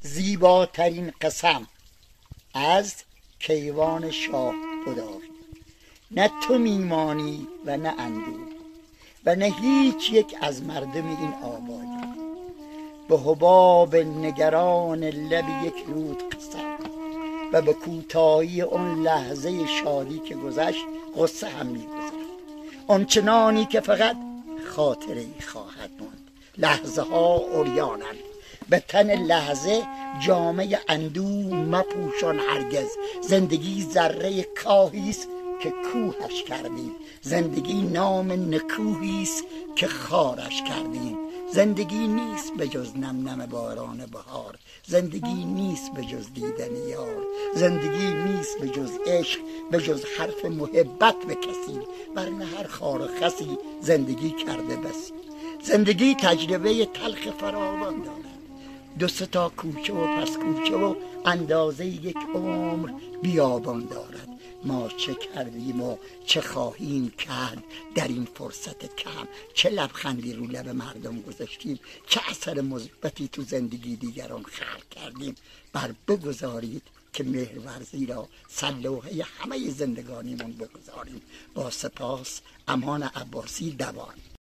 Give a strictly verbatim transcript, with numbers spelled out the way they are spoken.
زیباترین قسم از کیوان شاه خداوی. نه تو میمانی و نه اندوه و نه هیچ یک از مردم این آبادی. به حباب نگران لب یک رود قسم و به کوتاهی اون لحظه شادی که گذشت غصه هم میگذرد. آنچنانی که فقط خاطره ای خواهد ماند. لحظه ها عریانند، به تن لحظه جامه اندوه مپوشان هرگز. زندگی ذره کاهیست که کوهش کردیم، زندگی نام نکوهیست که خارش کردیم. زندگی نیست به جز نم نم باران بهار، زندگی نیست به جز دیدن یار، زندگی نیست به جز عشق، به جز حرف محبت به کسی، ورنه هر خار و خسی زندگی کرده بسی. زندگی تجربه تلخ فراوان دارد، دو سه تا کوچه و پس کوچه و اندازه یک عمر بیابان دارد. ما چه کردیم و چه خواهیم کرد در این فرصت کم؟ چه لبخندی رو لب مردم گذاشتیم، چه اثر مثبتی تو زندگی دیگران خلق کردیم. بر بگذارید که مهرورزی را سلوحه همه زندگانیمون بگذاریم. با سپاس، امان عباسی، دوان.